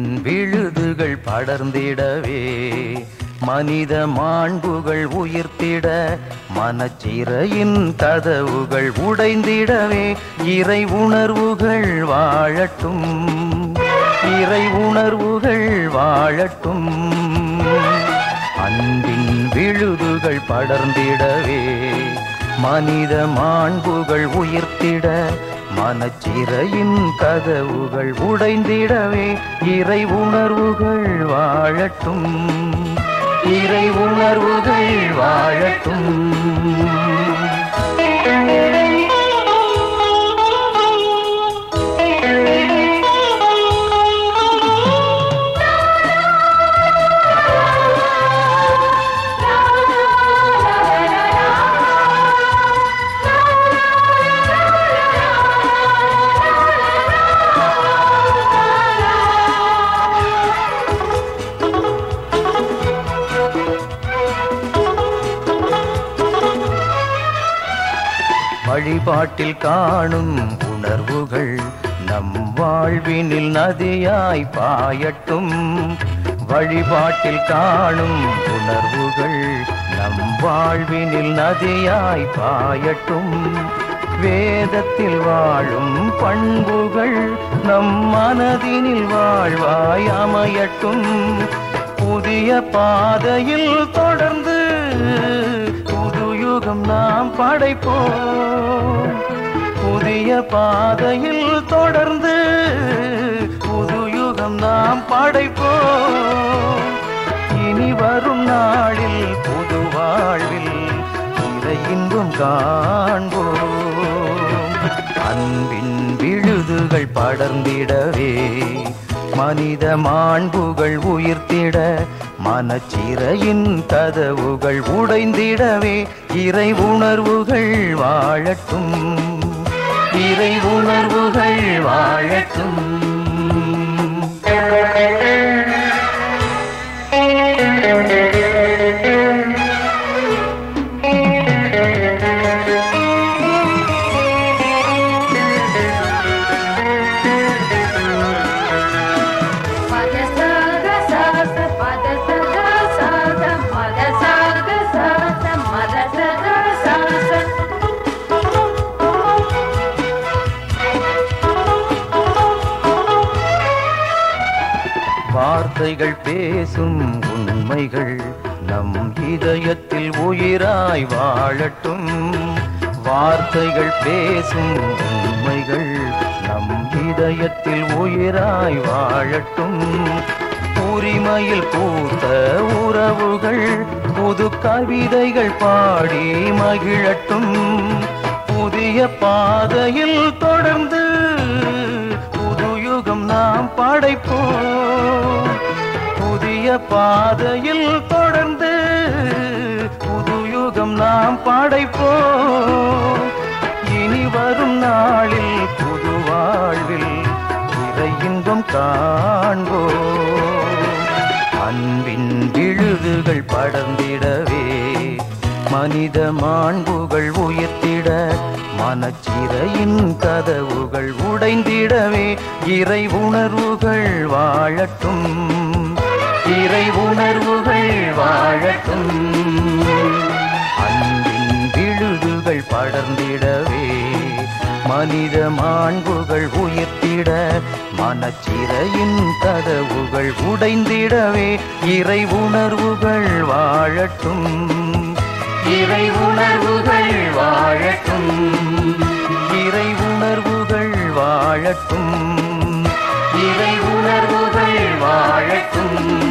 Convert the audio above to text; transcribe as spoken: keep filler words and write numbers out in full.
விழுதுகள் படர்ந்திடவே மனித மாண்புகள் உயிர்த்திட மனச்சிறையின் கதவுகள் உடைந்திடவே இறை உணர்வுகள் வாழட்டும் இறை உணர்வுகள் வாழட்டும் அன்பின் விழுதுகள் படர்ந்திடவே மனித மாண்புகள் உயிர்த்திட மனச்சிறையின் கதவுகள் உடைந்திடவே இறை உணர்வுகள் வாழட்டும் இறை உணர்வுகள் வாழட்டும் வழிபாட்டில் காணும் உணர்வுகள் நம் வாழ்வினில் நதியாய் பாயட்டும் வழிபாட்டில் காணும் உணர்வுகள் நம் வாழ்வினில் நதியாய் பாயட்டும் வேதத்தில் வாழும் பண்புகள் நம் மனதினில் வாழ்வாய் அமையட்டும் புதிய பாதையில் தொடர்ந்து புதுயுகம் நாம் படைப்போம் புதிய பாதையில் தொடர்ந்து புதுயுகம் நாம் படைப்போம் இனி வரும் நாளில் புது வாழ்வில் இறை இன்பம் காண்போம் அன்பின் விழுதுகள் படர்ந்திடவே மனித மாண்புகள் உயிர்த்திட மனச்சிறையின் கதவுகள் உடைந்திடவே இறை உணர்வுகள் வாழட்டும் இறை உணர்வுகள் வாழட்டும் வார்த்தைகள் பேசும் உண்மைகள் நம் இதயத்தில் உயிராய் வாழட்டும் வார்த்தைகள் பேசும் உண்மைகள் நம் இதயத்தில் உயிராய் வாழட்டும் உரிமையில் பூத்த உறவுகள் புது கவிதைகள் பாடி மகிழட்டும் புதிய பாதையில் தொடர்ந்து புதுயுகம் நாம் படைப்போம் புதிய பாதையில் தொடர்ந்து புதுயுகம் நாம் படைப்போம் இனி வரும் நாளில் புது வாழ்வில் இறை இன்பம் காண்போம் அன்பின் விழுதுகள் படர்ந்திடவே மனித மாண்புகள் உயர்த்திட மனச்சிறையின் கதவுகள் உடைந்திடவே இறை உணர்வுகள் வாழட்டும் இறை உணர்வுகள் வாழட்டும் அன்பின் விழுதுகள் படர்ந்திடவே மனித மாண்புகள் உயர்த்திட மனச்சிறையின் கதவுகள் உடைந்திடவே இறை உணர்வுகள் வாழட்டும் இறை உணர்வுகள் வாழட்டும் இறை உணர்வுகள் வாழட்டும் இறை உணர்வுகள் வாழட்டும்